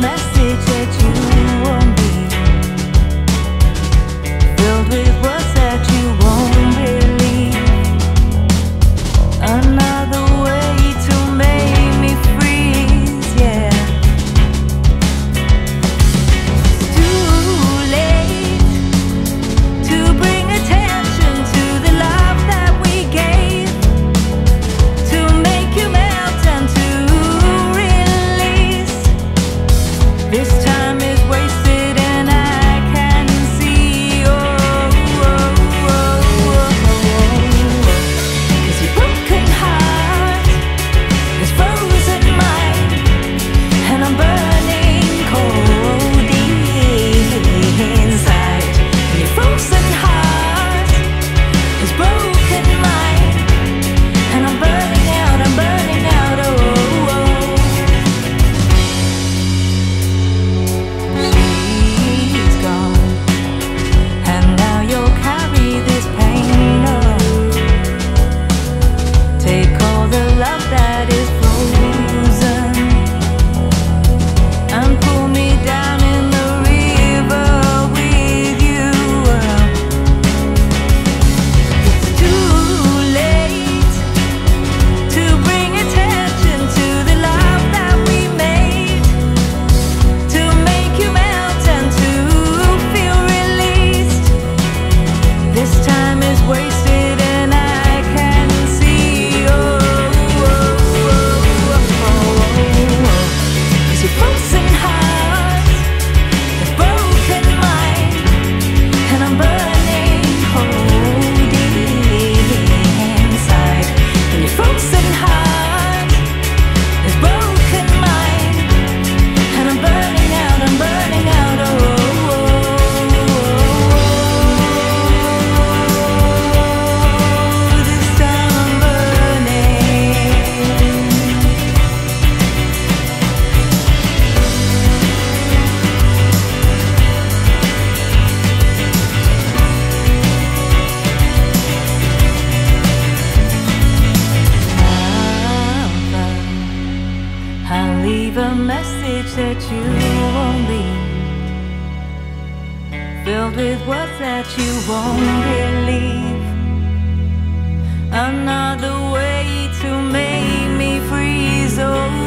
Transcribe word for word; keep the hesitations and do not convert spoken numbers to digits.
message that you won't read, filled with words that you won't believe. Another way to make me freeze, yeah. It's too late to bring attention to the love that we gave, to make you melt and to release. This time is wasted and I can see, oh, oh, oh, oh, oh. 'Cause your broken heart is frozen mind, and I'm burning cold inside. And your frozen heart is broken mind, and I'm burning out, I'm burning out, oh, oh, oh. She's gone, and now you'll carry this pain on. Take all the love that is frozen and pull me down in the river with you. It's too late to bring attention to the love that we made, to make you melt and to feel released. This time is wasted and I can see, oh, oh, oh, oh, oh. 'Cause your frozen heart is broken mind, and I'm burning cold inside. And your frozen heart is broken mind, and I'm burning out, I'm burning out, oh, oh, oh, oh. This time I'm burning. I'll leave a message that you won't read, filled with words that you won't believe. Another way to make me freeze, oh.